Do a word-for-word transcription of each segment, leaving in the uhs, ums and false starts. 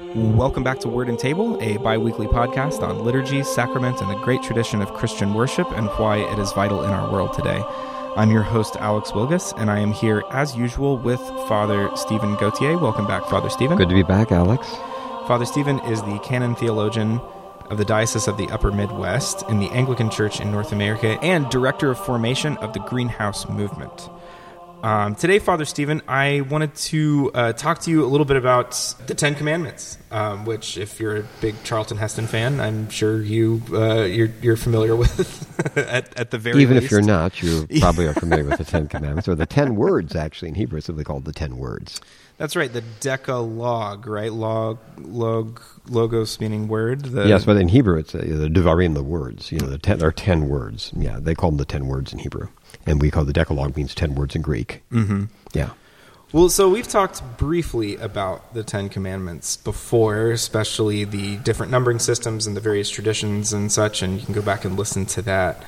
Welcome back to Word and Table, a bi-weekly podcast on liturgy, sacrament, and the great tradition of Christian worship and why it is vital in our world today. I'm your host, Alex Wilgus, and I am here, as usual, with Father Stephen Gauthier. Welcome back, Father Stephen. Good to be back, Alex. Father Stephen is the canon theologian of the Diocese of the Upper Midwest in the Anglican Church in North America and director of formation of the Greenhouse Movement. Um, today, Father Stephen, I wanted to uh, talk to you a little bit about the Ten Commandments, um, which, if you're a big Charlton Heston fan, I'm sure you uh, you're, you're familiar with at, at the very Even least. if you're not, you probably are familiar with the Ten Commandments, or the Ten Words. Actually, in Hebrew, it's simply called the Ten Words. That's right, the Decalogue, right? Log, log, logos meaning word. The Yes, but in Hebrew, it's uh, the Devarim, the words. You know, the ten, there are ten words. Yeah, they call them the Ten Words in Hebrew. And we call the Decalogue means ten words in Greek. Mm-hmm. Yeah. Well, so we've talked briefly about the Ten Commandments before, especially the different numbering systems and the various traditions and such, and you can go back and listen to that.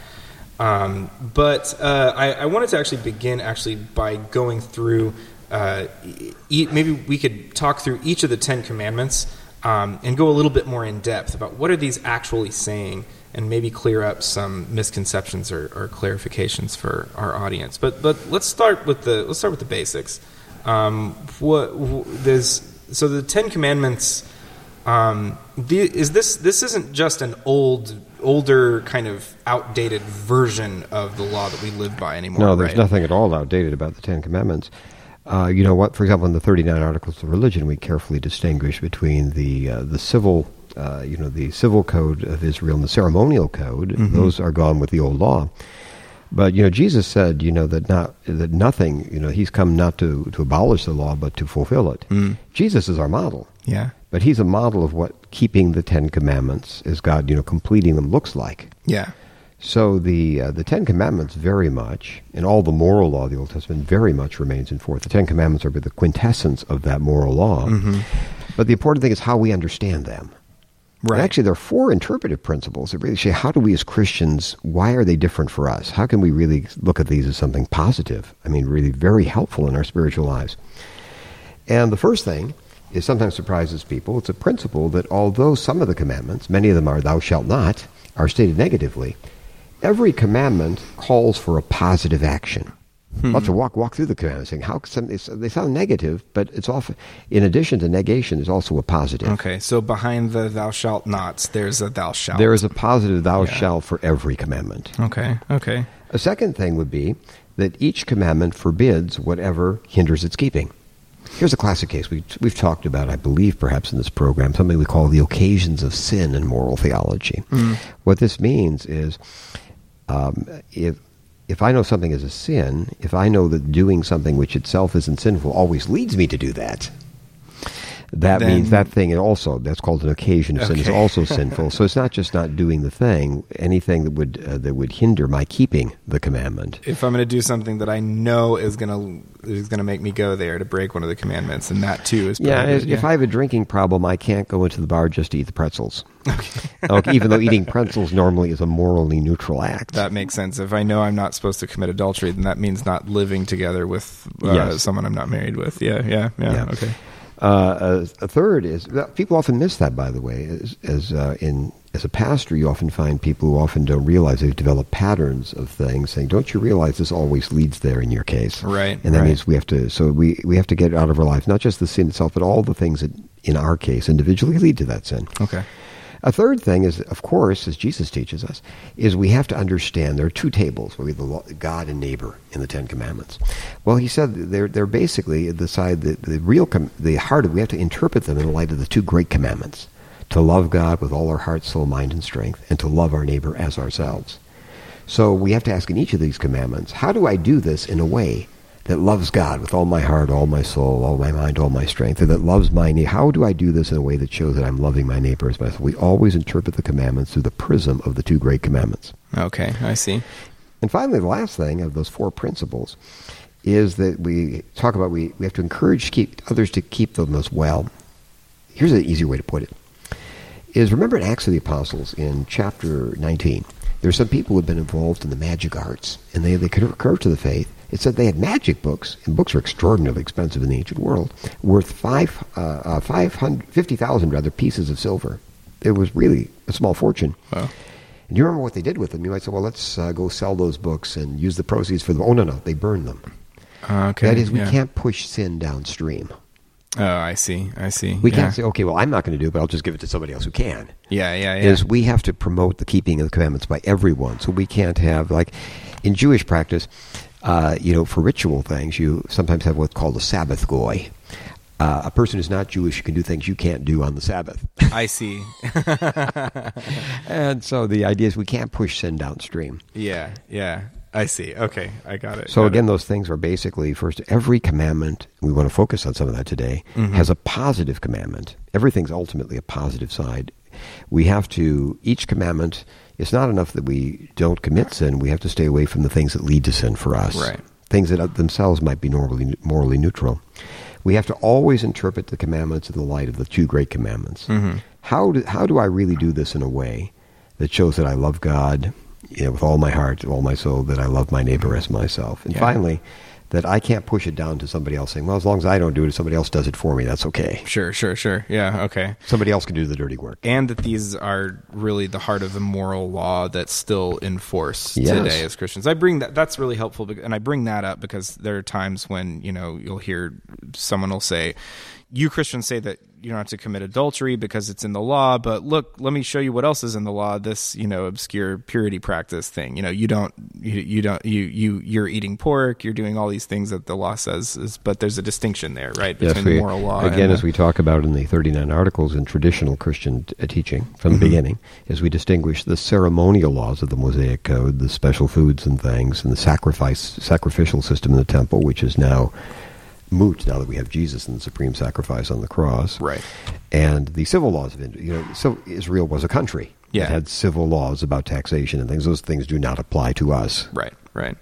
Um, but uh, I, I wanted to actually begin actually by going through, uh, e- maybe we could talk through each of the Ten Commandments um, and go a little bit more in depth about what are these actually saying, and maybe clear up some misconceptions or, or clarifications for our audience. But but let's start with the let's start with the basics. Um, what there's so the Ten Commandments. Um, the, is this this isn't just an old older kind of outdated version of the law that we live by anymore? No, there's right? nothing at all outdated about the Ten Commandments. Uh, you know what? For example, in the thirty-nine Articles of Religion, we carefully distinguish between the uh, the civil. Uh, you know, the civil code of Israel and the ceremonial code, mm-hmm. Those are gone with the old law. But, you know, Jesus said, you know, that not that nothing, you know, he's come not to, to abolish the law, but to fulfill it. Mm. Jesus is our model. Yeah. But he's a model of what keeping the Ten Commandments, as God, you know, completing them looks like. Yeah. So the uh, the Ten Commandments very much, and all the moral law of the Old Testament very much remains in force. The Ten Commandments are the quintessence of that moral law. Mm-hmm. But the important thing is how we understand them. Right. And actually, there are four interpretive principles that really say, how do we as Christians, why are they different for us? How can we really look at these as something positive? I mean, really very helpful in our spiritual lives. And the first thing is sometimes surprises people. It's a principle that although some of the commandments, many of them are thou shalt not, are stated negatively, every commandment calls for a positive action. Hmm. Lots of walk walk through the commandments saying how some, they sound negative, but it's often in addition to negation, there's also a positive. Okay, so behind the thou shalt nots, there's a thou shalt. There is a positive thou yeah. shalt for every commandment. Okay, okay. A second thing would be that each commandment forbids whatever hinders its keeping. Here's a classic case we we've talked about, I believe, perhaps in this program, something we call the occasions of sin in moral theology. Mm. What this means is, um, if If I know something is a sin, if I know that doing something which itself isn't sinful always leads me to do that, that then, means that thing also, that's called an occasion of okay. sin, is also sinful. So it's not just not doing the thing, anything that would uh, that would hinder my keeping the commandment. If I'm going to do something that I know is going to is going to make me go there to break one of the commandments, and that too is yeah, prohibited. If yeah. I have a drinking problem, I can't go into the bar just to eat the pretzels. Okay. Okay, even though eating pretzels normally is a morally neutral act. That makes sense. If I know I'm not supposed to commit adultery, then that means not living together with uh, yes. someone I'm not married with. Yeah, yeah, yeah. yeah. Okay. Uh, a, a third is, people often miss that, by the way, as, as uh, in as a pastor, you often find people who often don't realize they've developed patterns of things, saying, "Don't you realize this always leads there in your case?" Right. And that right. means we have to. So we we have to get out of our lives not just the sin itself, but all the things that, in our case, individually lead to that sin. Okay. A third thing is, of course, as Jesus teaches us, is we have to understand there are two tables, we have the law, God and neighbor in the Ten Commandments. Well, he said they're they're basically the side that the real com- the heart of. We have to interpret them in the light of the two great commandments: to love God with all our heart, soul, mind, and strength, and to love our neighbor as ourselves. So we have to ask in each of these commandments, how do I do this in a way that loves God with all my heart, all my soul, all my mind, all my strength, and that loves my neighbor? How do I do this in a way that shows that I'm loving my neighbor as myself? We always interpret the commandments through the prism of the two great commandments. Okay, I see. And finally, the last thing of those four principles is that we talk about we, we have to encourage keep others to keep them as well. Here's an easier way to put it. Is remember in Acts of the Apostles in chapter nineteen, There's some people who have been involved in the magic arts, and they, they concur to the faith. It said they had magic books, and books are extraordinarily expensive in the ancient world, worth five, uh, uh, five hundred, fifty thousand rather, pieces of silver. It was really a small fortune. Wow. And you remember what they did with them? You might say, well, let's uh, go sell those books and use the proceeds for them. Oh, no, no, they burned them. Uh, okay. That is, we yeah. can't push sin downstream. Oh, I see. I see. We yeah. can't say, okay, well, I'm not going to do it, but I'll just give it to somebody else who can. Yeah, yeah, yeah. Is we have to promote the keeping of the commandments by everyone. So we can't have, like, in Jewish practice, uh, you know, for ritual things, you sometimes have what's called a Sabbath goy. Uh, a person who's not Jewish can do things you can't do on the Sabbath. I see. And so the idea is we can't push sin downstream. Yeah, yeah. I see. Okay, I got it. So got again, it. those things are basically, first, every commandment, we want to focus on some of that today, mm-hmm. has a positive commandment. Everything's ultimately a positive side. We have to, each commandment, it's not enough that we don't commit sin, we have to stay away from the things that lead to sin for us. Right. Things that themselves might be normally, morally neutral. We have to always interpret the commandments in the light of the two great commandments. Mm-hmm. How do, how do I really do this in a way that shows that I love God, you know, with all my heart, with all my soul, that I love my neighbor as myself? And yeah. finally, that I can't push it down to somebody else saying, well, as long as I don't do it, if somebody else does it for me, that's okay. Sure, sure, sure. Yeah, okay. Somebody else can do the dirty work. And that these are really the heart of the moral law that's still in force yes. today as Christians. I bring that, that's really helpful, and I bring that up because there are times when, you know, you'll hear someone will say, you Christians say that you don't have to commit adultery because it's in the law, but look, let me show you what else is in the law. This, you know, obscure purity practice thing. You know, you don't, you, you don't, you, you, you're eating pork. You're doing all these things that the law says, is, but there's a distinction there, right, between yes, we, the moral law. Again, and as the, we talk about in the thirty-nine articles in traditional Christian t- teaching from the mm-hmm. beginning, as we distinguish the ceremonial laws of the Mosaic Code, the special foods and things, and the sacrifice sacrificial system in the temple, which is now moot now that we have Jesus and the supreme sacrifice on the cross. Right. And the civil laws of you know, so Israel was a country. Yeah. It had civil laws about taxation and things. Those things do not apply to us. Right, right.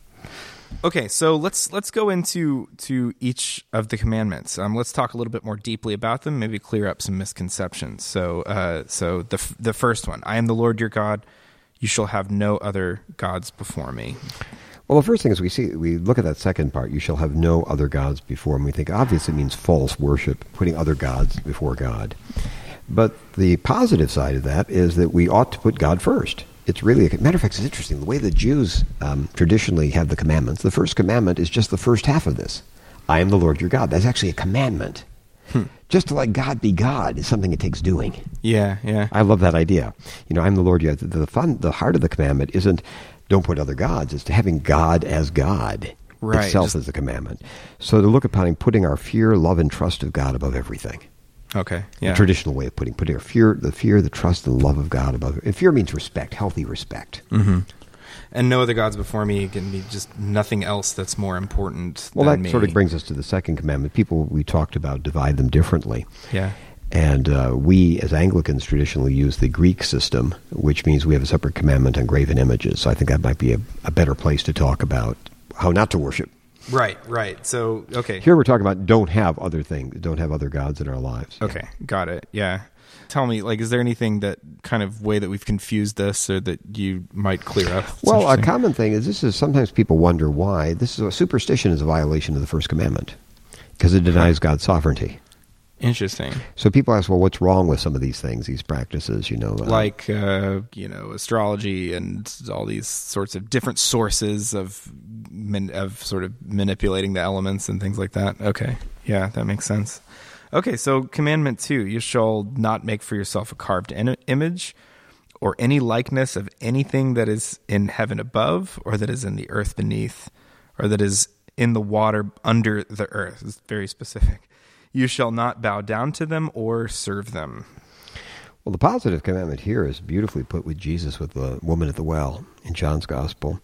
Okay, so let's let's go into to each of the commandments. Um, let's talk a little bit more deeply about them, maybe clear up some misconceptions. So uh, so the f- the first one, I am the Lord your God, you shall have no other gods before me. Well, the first thing is we see, we look at that second part, you shall have no other gods before me. We think, obviously, it means false worship, putting other gods before God. But the positive side of that is that we ought to put God first. It's really, a matter of fact, it's interesting. The way the Jews um, traditionally have the commandments, the first commandment is just the first half of this. I am the Lord your God. That's actually a commandment. Hmm. Just to let God be God is something it takes doing. Yeah, yeah. I love that idea. You know, I'm the Lord your God. The, the, fun, the heart of the commandment isn't don't put other gods. It's to having God as God right, itself just, is the commandment. So to look upon him, putting our fear, love, and trust of God above everything. Okay, yeah. The traditional way of putting putting our fear, the fear, the trust, and love of God above. And fear means respect, healthy respect. Mm-hmm. And no other gods before me can be just nothing else that's more important well, than that me. sort of brings us to the second commandment. People, we talked about, divide them differently. Yeah. And uh, we, as Anglicans, traditionally use the Greek system, which means we have a separate commandment on graven images. So I think that might be a, a better place to talk about how not to worship. Right, right. So, okay. Here we're talking about don't have other things, don't have other gods in our lives. Okay, yeah. Got it. Yeah. Tell me, like, is there anything that kind of way that we've confused this or that you might clear up? It's well, a common thing is this is sometimes people wonder why. This is a superstition is a violation of the first commandment because it denies God's sovereignty. Interesting. So people ask, well, what's wrong with some of these things, these practices, you know? Uh, like, uh, you know, astrology and all these sorts of different sources of man- of sort of manipulating the elements and things like that. Okay. Yeah, that makes sense. Okay, so commandment two, you shall not make for yourself a carved in- image or any likeness of anything that is in heaven above or that is in the earth beneath or that is in the water under the earth. It's very specific. You shall not bow down to them or serve them. Well, the positive commandment here is beautifully put with Jesus with the woman at the well in John's Gospel.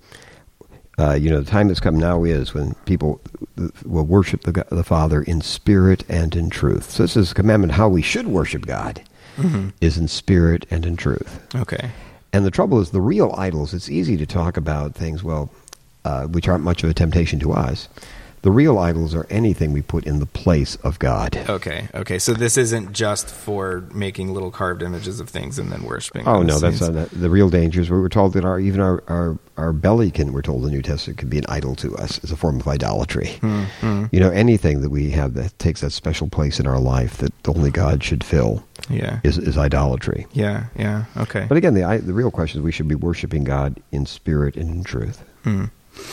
Uh, you know, the time that's come now is when people will worship the, the Father in spirit and in truth. So this is a commandment how we should worship God, mm-hmm. is in spirit and in truth. Okay. And the trouble is the real idols, it's easy to talk about things, well, uh, which aren't much of a temptation to us. The real idols are anything we put in the place of God. Okay, okay. So this isn't just for making little carved images of things and then worshiping. Oh, those no, that's things. not, the real danger is we were told that our even our, our, our belly can, we're told in the New Testament, can be an idol to us as a form of idolatry. Hmm, hmm. You know, anything that we have that takes that special place in our life that only God should fill Yeah. is, is idolatry. Yeah, yeah, okay. But again, the, I, the real question is we should be worshiping God in spirit and in truth. Hmm.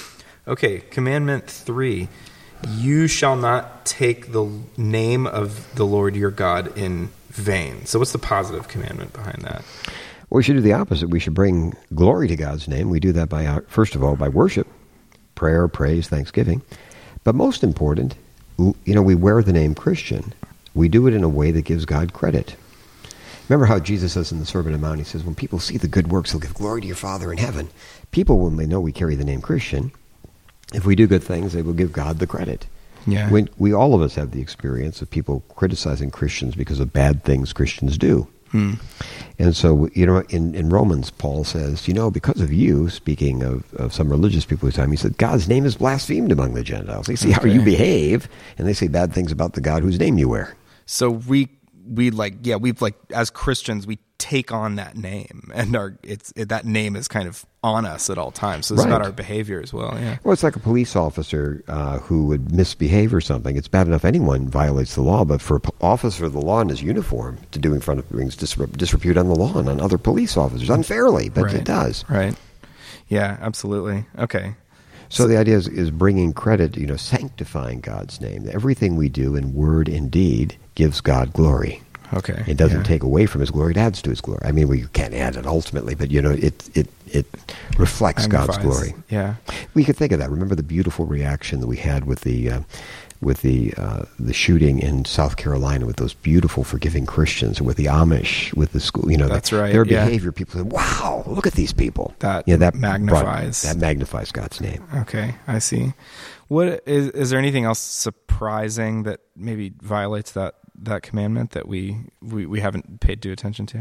Okay, commandment three. You shall not take the name of the Lord your God in vain. So what's the positive commandment behind that? Well, we should do the opposite. We should bring glory to God's name. We do that by, our, first of all, by worship, prayer, praise, thanksgiving. But most important, you know, we wear the name Christian. We do it in a way that gives God credit. Remember how Jesus says in the Sermon on the Mount, he says, when people see the good works, they'll give glory to your Father in heaven. People, when they know we carry the name Christian, if we do good things, they will give God the credit. Yeah. When, we all of us have the experience of people criticizing Christians because of bad things Christians do. Hmm. And so, you know, in, in Romans, Paul says, you know, because of you, speaking of, of some religious people at the time, he said, God's name is blasphemed among the Gentiles. They see Okay. how you behave, and they say bad things about the God whose name you wear. So we we like yeah we've like as Christians we take on that name and our it's it, that name is kind of on us at all times. So it's Right. about our behavior as well. Yeah. Well, it's like a police officer uh, who would misbehave or something. It's bad enough anyone violates the law, but for an officer of the law in his uniform to do in front of brings disre- disrepute on the law and on other police officers unfairly, but Right. it does. Right. Yeah. Absolutely. Okay. So the idea is, is bringing credit, you know, sanctifying God's name. Everything we do in word and deed gives God glory. Okay. It doesn't Yeah. take away from His glory; it adds to His glory. I mean, we can't add it ultimately, but you know, it it it reflects God's Magnifies. glory. Yeah. We could think of that. Remember the beautiful reaction that we had with the uh, with the uh, the shooting in South Carolina with those beautiful, forgiving Christians, and with the Amish, with the school. You know, That's the, right, Their yeah. behavior. People say, "Wow, look at these people." That yeah, that magnifies. brought- that magnifies God's name. Okay, I see. What is is there anything else surprising that maybe violates that, that commandment that we, we, we haven't paid due attention to?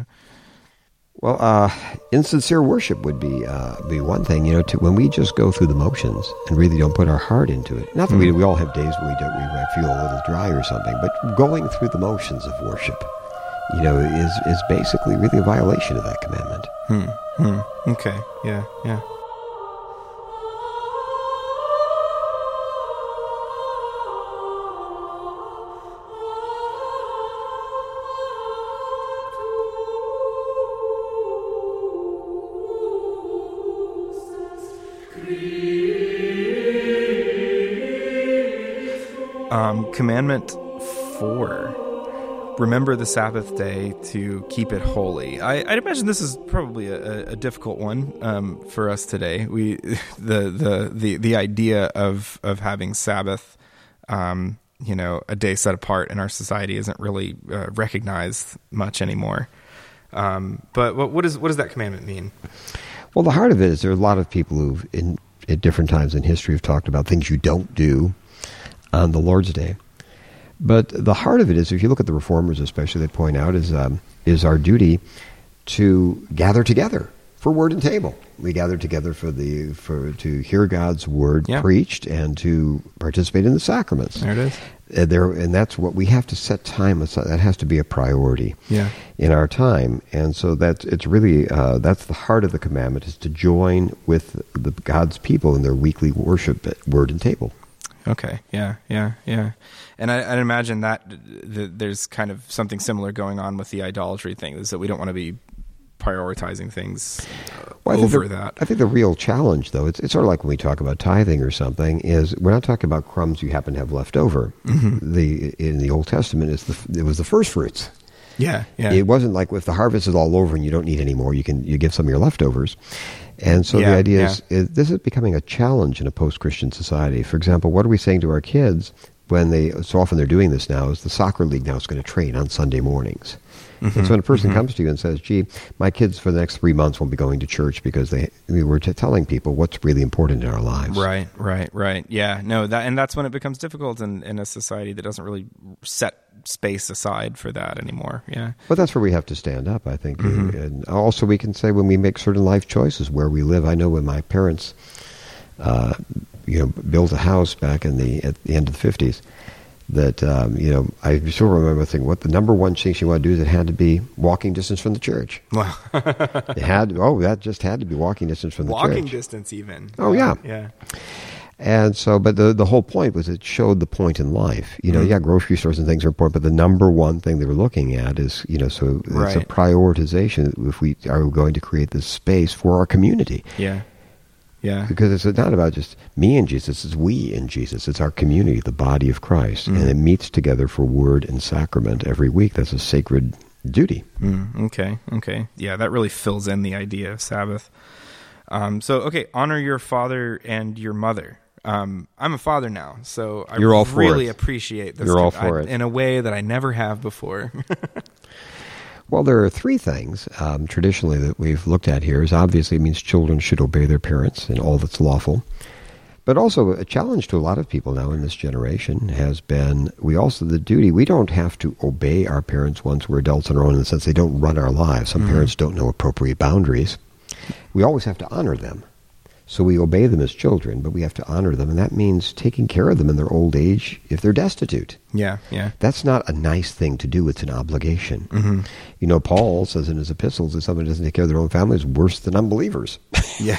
Well, uh, insincere worship would be uh, be one thing. You know, to, when we just go through the motions and really don't put our heart into it. Not that we we all have days where we don't we might feel a little dry or something, but going through the motions of worship, you know, is is basically really a violation of that commandment. Hmm. Hmm. Okay. Yeah. Yeah. Um, commandment four. Remember the Sabbath day to keep it holy. I, I'd imagine this is probably a, a difficult one um, for us today. We the the the, the idea of, of having Sabbath, um, you know, a day set apart in our society isn't really uh, recognized much anymore. Um, but what, what does what does that commandment mean? Well, the heart of it is there are a lot of people who, in at different times in history, have talked about things you don't do on the Lord's Day. But the heart of it is, if you look at the reformers especially, they point out, is um, is our duty to gather together for word and table. We gather together for the for to hear God's word Yeah. preached and to participate in the sacraments. There it is. And, there, and that's what we have to set time aside. That has to be a priority Yeah. in our time. And so that's it's really uh, that's the heart of the commandment, is to join with the God's people in their weekly worship at word and table. Okay. Yeah. Yeah. Yeah. And I, I'd imagine that th- there's kind of something similar going on with the idolatry thing, is that we don't want to be prioritizing things uh, Well, I think over the, that. I think the real challenge, though, it's, it's sort of like when we talk about tithing or something, is we're not talking about crumbs you happen to have left over. Mm-hmm. The in the Old Testament, it's the, it was the first fruits. Yeah. Yeah. It wasn't like if the harvest is all over and you don't need any more, you can you give some of your leftovers. And so Yeah, the idea yeah. is, is this is becoming a challenge in a post-Christian society. For example, what are we saying to our kids when they, so often they're doing this now, is the soccer league now is going to train on Sunday mornings. Mm-hmm, And so when a person mm-hmm. comes to you and says, gee, my kids for the next three months won't be going to church because they we were t- telling people what's really important in our lives. Right, right, right. Yeah, no, that and that's when it becomes difficult in, in a society that doesn't really set space aside for that anymore. Yeah. But that's where we have to stand up, I think. Mm-hmm. And also we can say when we make certain life choices where we live. I know when my parents uh, you know, built a house back in the at the end of the fifties. That um, you know, I still remember thinking, what the number one thing she wanted to do is it had to be walking distance from the church. Wow. It had oh, that just had to be walking distance from the walking church. Walking distance, even. Oh yeah, yeah. And so, but the the whole point was it showed the point in life. You know, Mm-hmm. yeah, grocery stores and things are important, but the number one thing they were looking at is, you know, so it's Right. a prioritization. If we are going to create this space for our community, Yeah. Yeah. because it's not about just me and Jesus; it's we and Jesus. It's our community, the body of Christ, Mm. and it meets together for word and sacrament every week. That's a sacred duty. Mm, okay. Okay. Yeah, that really fills in the idea of Sabbath. Um, so, okay, honor your father and your mother. Um, I'm a father now, so I You're all for really it. appreciate this. You're all for I- it. in a way that I never have before. Well, there are three things um, traditionally that we've looked at here. Is obviously it means children should obey their parents in all that's lawful. But also a challenge to a lot of people now in this generation has been we also the duty, we don't have to obey our parents once we're adults on our own in the sense they don't run our lives. Some Mhm. parents don't know appropriate boundaries. We always have to honor them. So we obey them as children, but we have to honor them, and that means taking care of them in their old age if they're destitute. yeah. Yeah. That's not a nice thing to do. It's an obligation. Mm-hmm. You know, Paul says in his epistles that someone who doesn't take care of their own family is worse than unbelievers. Yeah.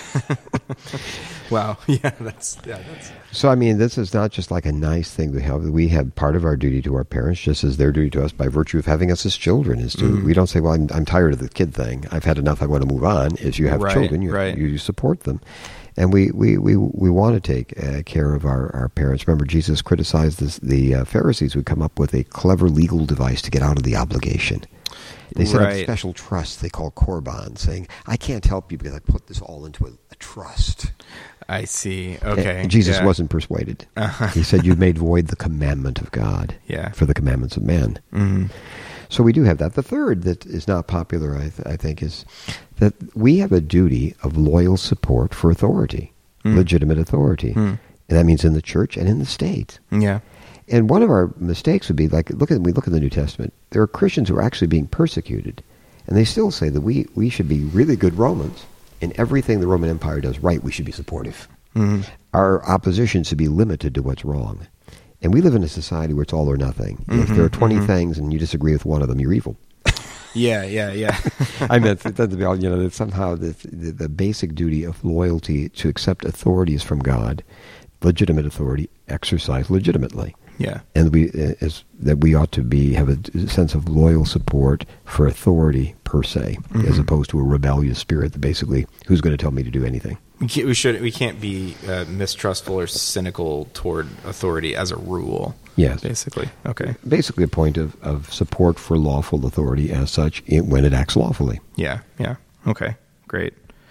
Wow. Yeah. That's, yeah, that's, So, I mean, this is not just like a nice thing to have. We have part of our duty to our parents, just as their duty to us by virtue of having us as children. Is to Mhm. we don't say, well, I'm, I'm tired of the kid thing. I've had enough. I want to move on. Is you have Right, children, you, right. you support them. And we, we, we, we want to take uh, care of our, our parents. Remember, Jesus criticized this, the uh, Pharisees would come up with a clever legal device to get out of the obligation. They set up Right. special trusts they call korban, saying, I can't help you because I put this all into a, a trust. I see. Okay. And Jesus yeah. wasn't persuaded. Uh-huh. He said, you've made void the commandment of God Yeah. for the commandments of man. Mm-hmm. So we do have that. The third that is not popular, I, th- I think, is that we have a duty of loyal support for authority, Mm. legitimate authority. Mm. And that means in the church and in the state. Yeah. And one of our mistakes would be, like, look at we look at the New Testament. There are Christians who are actually being persecuted, and they still say that we, we should be really good Romans. In everything the Roman Empire does right, we should be supportive. Mm-hmm. Our opposition should be limited to what's wrong. And we live in a society where it's all or nothing. If Mhm, there are twenty mhm. things and you disagree with one of them, you're evil. Yeah. Yeah. Yeah. I mean, it doesn't be all, you know, that somehow the, the, the basic duty of loyalty to accept authority is from God, legitimate authority exercised legitimately. Yeah. And we is that we ought to be have a sense of loyal support for authority per se, Mhm. as opposed to a rebellious spirit that basically, who's going to tell me to do anything? We, can't, we should. We can't be uh, mistrustful or cynical toward authority as a rule. Yes. Basically. Okay. Basically a point of, of support for lawful authority as such in, when it acts lawfully. Yeah. Yeah. Okay. Great.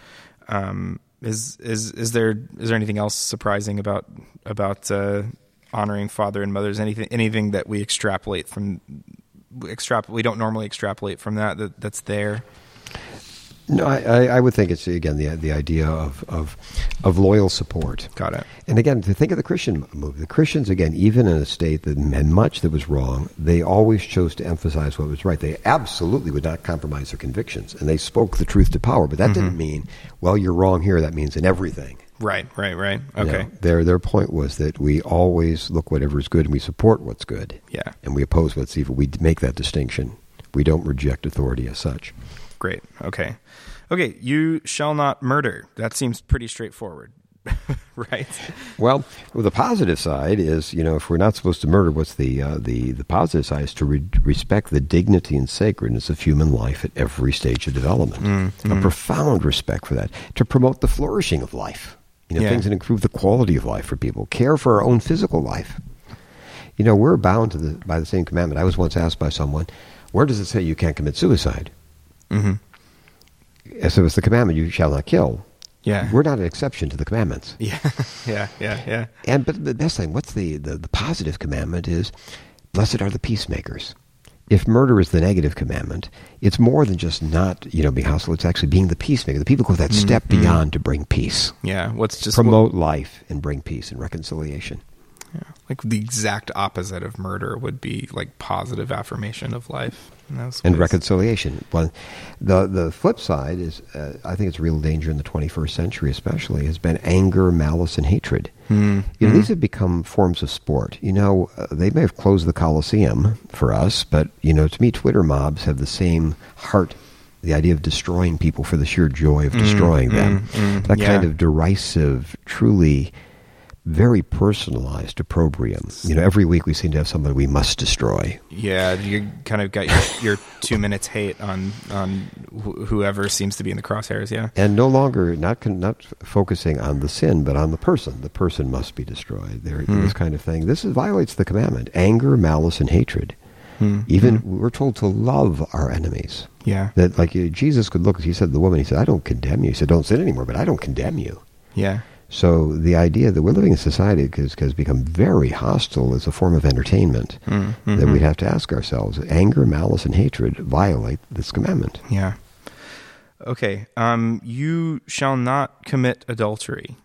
Um, is is is there is there anything else surprising about about uh, honoring father and mothers? Anything anything that we extrapolate from extrapolate we don't normally extrapolate from that, that that's there? No, I, I, I would think it's, again, the the idea of, of of loyal support. Got it. And again, to think of the Christian movement, the Christians, again, even in a state that had much that was wrong, they always chose to emphasize what was right. They absolutely would not compromise their convictions, and they spoke the truth to power. But that Mhm. didn't mean, well, you're wrong here. That means in everything. Right. Right. Right. You Okay. know, their their point was that we always look whatever is good, and we support what's good, Yeah. and we oppose what's evil. We make that distinction. We don't reject authority as such. Great. Okay. Okay. You shall not murder. That seems pretty straightforward, right? Well, well, the positive side is, you know, if we're not supposed to murder, what's the uh, the the positive side is to re- respect the dignity and sacredness of human life at every stage of development. Mm, A mm. profound respect for that. To promote the flourishing of life. You know, Yeah. things that improve the quality of life for people. Care for our own physical life. You know, we're bound to the by the same commandment. I was once asked by someone, where does it say you can't commit suicide? Mm-hmm. So it's the commandment, you shall not kill. Yeah. We're not an exception to the commandments. Yeah. Yeah. Yeah. Yeah. And but the best thing, what's the, the, the positive commandment is, blessed are the peacemakers. If murder is the negative commandment, it's more than just not, you know, being hostile. It's actually being the peacemaker. The people go that step Mhm. beyond to bring peace, Yeah. What's just promote life, and bring peace and reconciliation. Yeah. Like the exact opposite of murder would be like positive affirmation of life. in those And ways. reconciliation. Well, the the flip side is, uh, I think it's a real danger in the twenty-first century especially, has been anger, malice, and hatred. Mm. You know, Mm. these have become forms of sport. You know, uh, they may have closed the Colosseum for us, but, you know, to me, Twitter mobs have the same heart, the idea of destroying people for the sheer joy of destroying mm, them. Mm, mm, that yeah. kind of derisive, truly very personalized opprobrium. You know, every week we seem to have somebody we must destroy. Yeah, you kind of got your, your two minutes hate on on wh- whoever seems to be in the crosshairs. Yeah, And no longer not con- not focusing on the sin, but on the person. The person must be destroyed. There, Hmm. this kind of thing. This is, violates the commandment: anger, malice, and hatred. Hmm. Even Hmm. we're told to love our enemies. yeah, That, like, uh, Jesus could look. He said to the woman, he said, "I don't condemn you." He said, "Don't sin anymore," but I don't condemn you. yeah. So the idea that we're living in a society has, has become very hostile as a form of entertainment, Mm, that mhm. we'd have to ask ourselves: anger, malice, and hatred violate this commandment. Yeah. Okay. Um, you shall not commit adultery.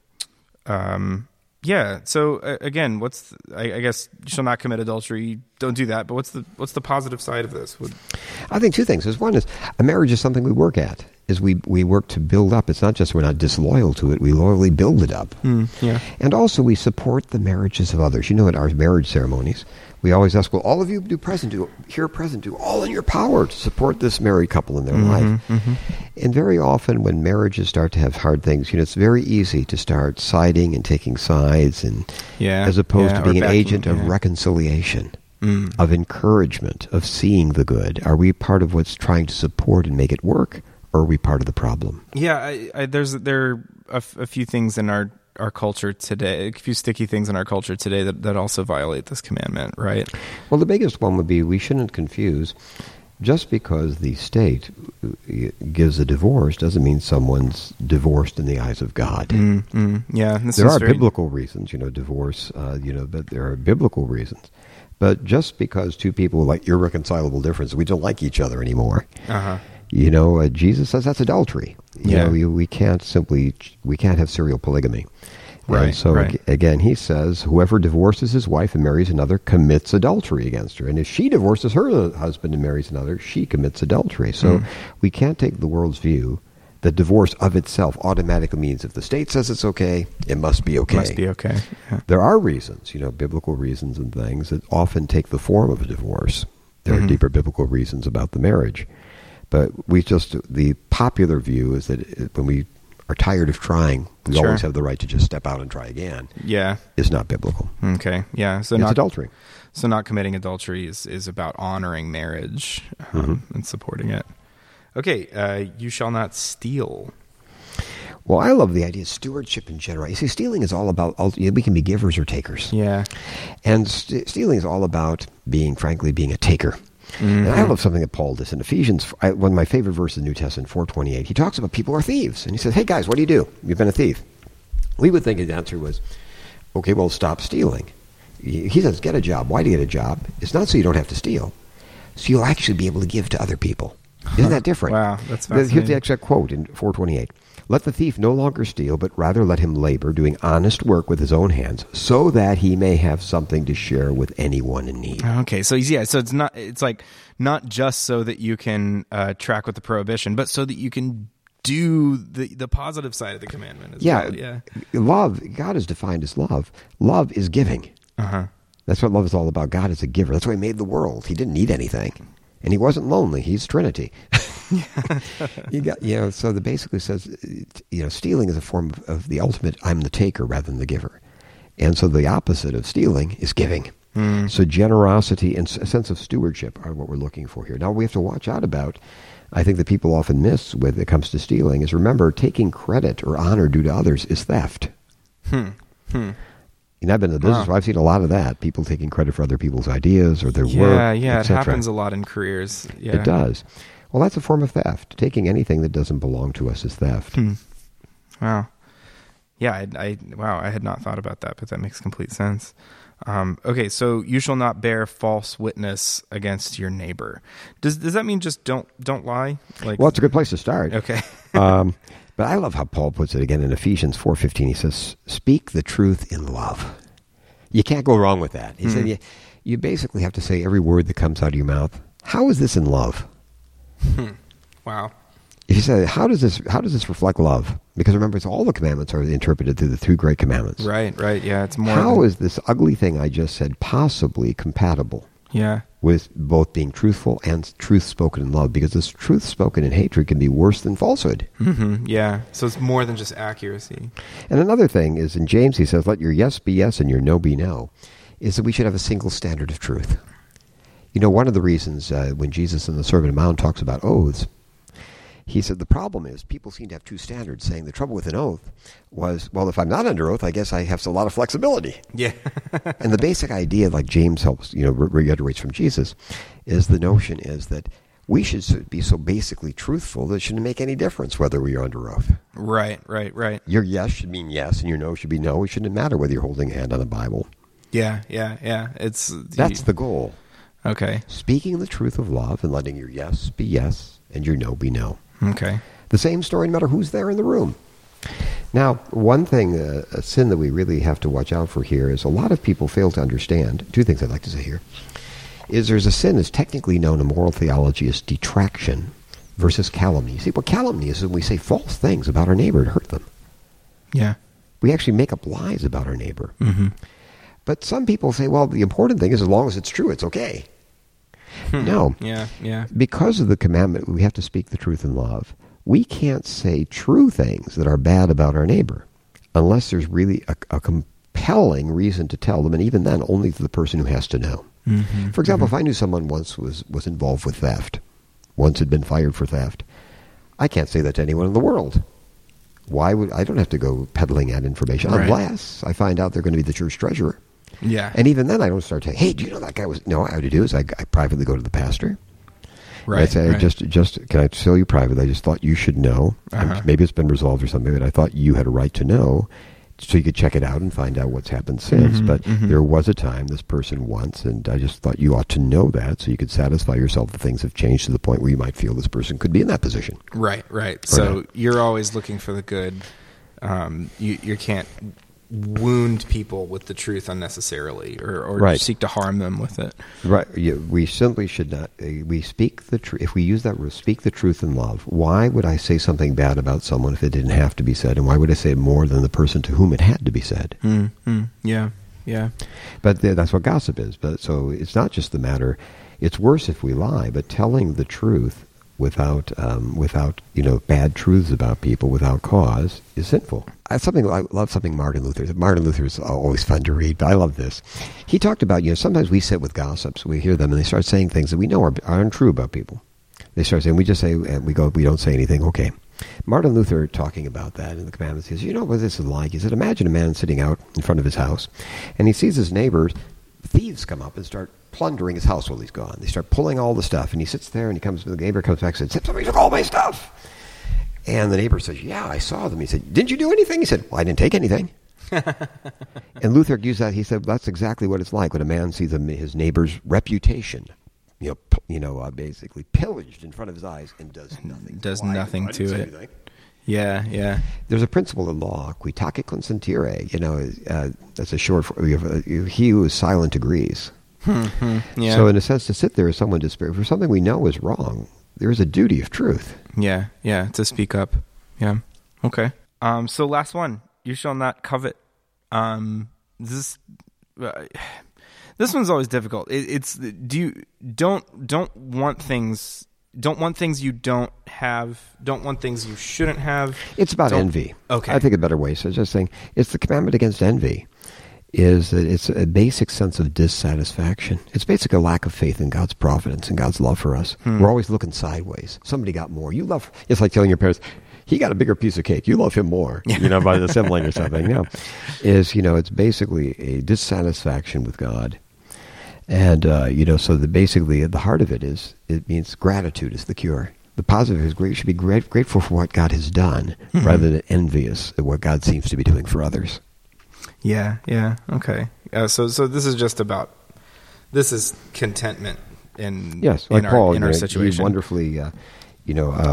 Um, yeah. So uh, again, what's the, I, I guess you shall not commit adultery. Don't do that. But what's the what's the positive side of this? Would, I think two things. There's one is a marriage is something we work at. Is we we work to build up. It's not just we're not disloyal to it. We loyally build it up. mm, yeah. And also we support the marriages of others. You know, at our marriage ceremonies, we always ask, well, all of you do present, do here present, do all in your power to support this married couple in their life. Mm-hmm. And very often when marriages start to have hard things, you know, it's very easy to start siding and taking sides, and Yeah. as opposed yeah, to or being an backing- agent of yeah. reconciliation, Mm. of encouragement, of seeing the good. Are we part of what's trying to support and make it work, or are we part of the problem? Yeah, I, I, there's there are a, f- a few things in our, our culture today, a few sticky things in our culture today that, that also violate this commandment, right? Well, the biggest one would be we shouldn't confuse, just because the state gives a divorce doesn't mean someone's divorced in the eyes of God. Mm, mm, yeah, this There is are very- biblical reasons, you know, divorce, uh, you know, but there are biblical reasons. But just because two people like irreconcilable difference, we don't like each other anymore. Uh-huh. You know, uh, Jesus says that's adultery. You Yeah. know, we, we can't simply, we can't have serial polygamy. Right, And so right. ag- again, he says, whoever divorces his wife and marries another commits adultery against her. And if she divorces her husband and marries another, she commits adultery. So Mm. we can't take the world's view that divorce of itself automatically means if the state says it's okay, it must be okay. Must be okay. Yeah. There are reasons, you know, biblical reasons and things that often take the form of a divorce. There Mhm. are deeper biblical reasons about the marriage. But we just, the popular view is that it, when we are tired of trying, we Sure. always have the right to just step out and try again, Yeah. is not biblical. Okay. Yeah. So It's not adultery. So not committing adultery is, is about honoring marriage um, Mm-hmm. and supporting it. Okay. Uh, you shall not steal. Well, I love the idea of stewardship in general. You see, stealing is all about, we can be givers or takers. Yeah. And st- stealing is all about being, frankly, being a taker. Mm-hmm. And I love something that Paul does in Ephesians. I, one of my favorite verses in the New Testament, four twenty-eight. He talks about people are thieves. And he says, hey, guys, what do you do? You've been a thief. We would think his answer was, okay, well, stop stealing. He he says, get a job. Why do you get a job? It's not so you don't have to steal. So you'll actually be able to give to other people. Isn't that different? Wow, that's Here's the fascinating. exact quote in four twenty-eight. Let the thief no longer steal, but rather let him labor, doing honest work with his own hands, so that he may have something to share with anyone in need. Okay. So yeah. So it's not. It's like not just so that you can uh, track with the prohibition, but so that you can do the the positive side of the commandment as Yeah, well. Yeah. love, God is defined as love. Love is giving. Uh huh. That's what love is all about. God is a giver. That's why he made the world. He didn't need anything. And he wasn't lonely. He's Trinity. you got, you know, so the basically says, you know, stealing is a form of, of the ultimate, I'm the taker rather than the giver. And so the opposite of stealing is giving. Mm. So generosity and a sense of stewardship are what we're looking for here. Now we have to watch out about, I think that people often miss when it comes to stealing, is remember, taking credit or honor due to others is theft. Hmm. Hmm. You know, I've been in the business Wow. where I've seen a lot of that. People taking credit for other people's ideas or their Yeah. work, Yeah. et It cetera. happens a lot in careers. Yeah. It does. Well, that's a form of theft. Taking anything that doesn't belong to us is theft. Hmm. Wow. Yeah. I, I. Wow. I had not thought about that, but that makes complete sense. Um, okay. So you shall not bear false witness against your neighbor. Does Does that mean just don't don't lie? Like. Well, it's a good place to start. Okay. um, but I love how Paul puts it again in Ephesians four fifteen. He says, speak the truth in love. You can't go wrong with that. He Mm. said you, you basically have to say every word that comes out of your mouth. How is this in love? Wow. If you say, how does this how does this reflect love? Because remember, it's all the commandments are interpreted through the two great commandments. Right, right. Yeah, it's more. How than, is this ugly thing I just said possibly compatible Yeah. with both being truthful and truth spoken in love? Because this truth spoken in hatred can be worse than falsehood. Mm-hmm. Yeah. So it's more than just accuracy. And another thing is in James, he says, let your yes be yes and your no be no, is that we should have a single standard of truth. You know, one of the reasons uh, when Jesus in the Sermon on the Mount talks about oaths, he said the problem is people seem to have two standards, saying the trouble with an oath was, well, if I'm not under oath, I guess I have a lot of flexibility. Yeah. And the basic idea, like James helps, you know, re- reiterates from Jesus, is the notion is that we should be so basically truthful that it shouldn't make any difference whether we are under oath. Right, right, right. Your yes should mean yes, and your no should be no. It shouldn't matter whether you're holding a hand on a Bible. Yeah, yeah, yeah. It's That's you, the goal. okay. Speaking the truth of love and letting your yes be yes and your no be no. Okay. The same story no matter who's there in the room. Now, one thing, uh, a sin that we really have to watch out for here is a lot of people fail to understand, two things I'd like to say here, is there's a sin that's technically known in moral theology as detraction versus calumny. You see, what calumny is when we say false things about our neighbor to hurt them. Yeah. We actually make up lies about our neighbor. Mm-hmm. But some people say, well, the important thing is as long as it's true, it's okay. No. Yeah, yeah. Because of the commandment, we have to speak the truth in love. We can't say true things that are bad about our neighbor unless there's really a, a compelling reason to tell them, and even then, only to the person who has to know. Mm-hmm. For example, mm-hmm. if I knew someone once was, was involved with theft, once had been fired for theft, I can't say that to anyone in the world. Why would I don't have to go peddling that information Right. unless I find out they're going to be the church treasurer. Yeah. And even then, I don't start saying, "Hey, do you know that guy was?" No, what I would do is I, I privately go to the pastor. Right. I'd say, right. just, just can I tell you privately? I just thought you should know. Uh-huh. And maybe it's been resolved or something, but I thought you had a right to know, so you could check it out and find out what's happened since. Mhm, but mhm. there was a time this person once, and I just thought you ought to know that, so you could satisfy yourself that things have changed to the point where you might feel this person could be in that position. Right, right. Or So not. you're always looking for the good. Um, you you can't wound people with the truth unnecessarily, or, or Right. seek to harm them with it. Right. You, we simply should not. Uh, we speak the truth. If we use that word, speak the truth in love. Why would I say something bad about someone if it didn't have to be said? And why would I say it more than the person to whom it had to be said? Mm, mm, yeah, yeah. But th- that's what gossip is. But so it's not just the matter. It's worse if we lie. But telling the truth without, um, without you know, bad truths about people without cause is sinful. I, something I love something Martin Luther. Martin Luther is always fun to read, but I love this. He talked about, you know, sometimes we sit with gossips, we hear them, and they start saying things that we know are, are untrue about people. They start saying, we just say, and we go, we don't say anything. Okay. Martin Luther talking about that in the commandments, he says, you know what this is like? He said, imagine a man sitting out in front of his house, and he sees his neighbors, thieves come up and start plundering his house while he's gone. They start pulling all the stuff, and he sits there, and he comes, the neighbor comes back and says, somebody took all my stuff. And the neighbor says, yeah, I saw them. He said, didn't you do anything? He said, well, I didn't take anything. And Luther used that. He said, that's exactly what it's like when a man sees a, his neighbor's reputation, you know, p- you know, uh, basically pillaged in front of his eyes and does nothing. Does Why? nothing I didn't to say it. anything. Yeah, yeah. There's a principle in law, quitaque consentire. You know, uh, that's a short for, he who is silent agrees. Hmm, yeah. So in a sense, to sit there as someone to speak for something we know is wrong, there is a duty of truth. Yeah, yeah, to speak up. Yeah. Okay. Um, so last one, you shall not covet. Um, this, uh, this one's always difficult. It, it's, do you, don't, don't want things, don't want things you don't have, don't want things you shouldn't have. It's about Don't- envy. Okay. I think a better way. So just saying, it's the commandment against envy. Is that it's a basic sense of dissatisfaction. It's basically a lack of faith in God's providence and God's love for us. Hmm. We're always looking sideways. Somebody got more. You love. It's like telling your parents, he got a bigger piece of cake. You love him more. You know, by the sibling or something. No, is you know, it's basically a dissatisfaction with God, and uh, you know, so the basically at the heart of it is it means gratitude is the cure. The positive is great. Should be great, grateful for what God has done, Mhm. rather than envious at what God seems to be doing for others. Yeah, yeah, okay. Uh, so, so this is just about, this is contentment in Yes, in like our Paul, in you our know, situation. he wonderfully, uh, you know, uh,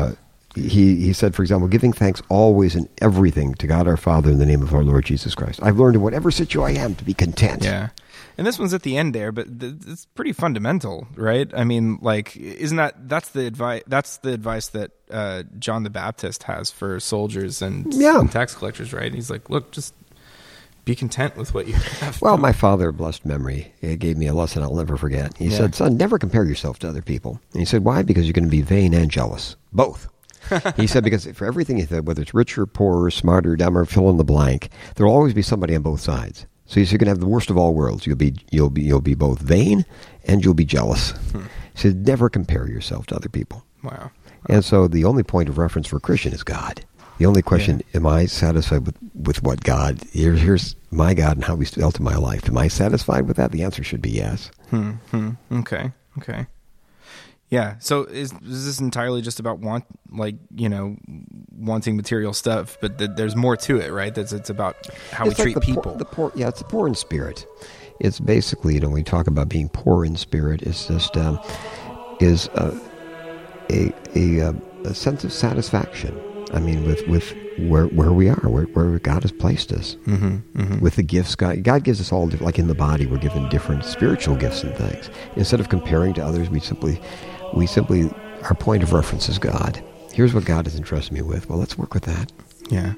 he, he said, for example, giving thanks always in everything to God our Father in the name of our Lord Jesus Christ. I've learned in whatever situation I am to be content. Yeah. And this one's at the end there, but th- it's pretty fundamental, right? I mean, like, isn't that, that's the advice, that's the advice that uh, John the Baptist has for soldiers and, yeah. and tax collectors, right? He's like, look, just be content with what you have. Well, my father, blessed memory, gave me a lesson I'll never forget. He Yeah. said, son, never compare yourself to other people. And he said, why? Because you're going to be vain and jealous. Both. He said, because for everything, he said, whether it's richer, poorer, smarter, dumber, fill in the blank, there'll always be somebody on both sides. So you're going to have the worst of all worlds. You'll be, you'll be, you'll be both vain and you'll be jealous. Hmm. He said, never compare yourself to other people. Wow. And so the only point of reference for a Christian is God. The only question, yeah. am I satisfied with, with what God, here, here's my God and how he's dealt in my life. Am I satisfied with that? The answer should be yes. Hmm. hmm. Okay. Okay. Yeah. So is is this entirely just about want, like, you know, wanting material stuff? But th- there's more to it, right? That's it's about how it's we like treat the people. Poor, the poor, yeah, it's the poor in spirit. It's basically, you know, when we talk about being poor in spirit, it's just um, is a a, a a sense of satisfaction. I mean, with, with where where we are, where, where God has placed us, mm-hmm, mm-hmm. with the gifts God God gives us all, like in the body, we're given different spiritual gifts and things. Instead of comparing to others, we simply we simply our point of reference is God. Here's what God has entrusted me with. Well, let's work with that. Yeah.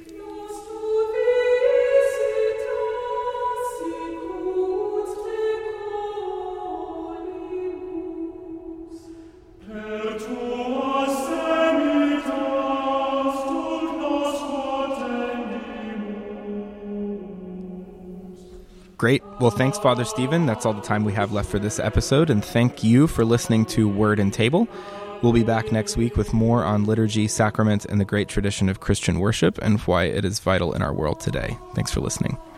Great. Well, thanks, Father Stephen. That's all the time we have left for this episode, and thank you for listening to Word and Table. We'll be back next week with more on liturgy, sacrament, and the great tradition of Christian worship and why it is vital in our world today. Thanks for listening.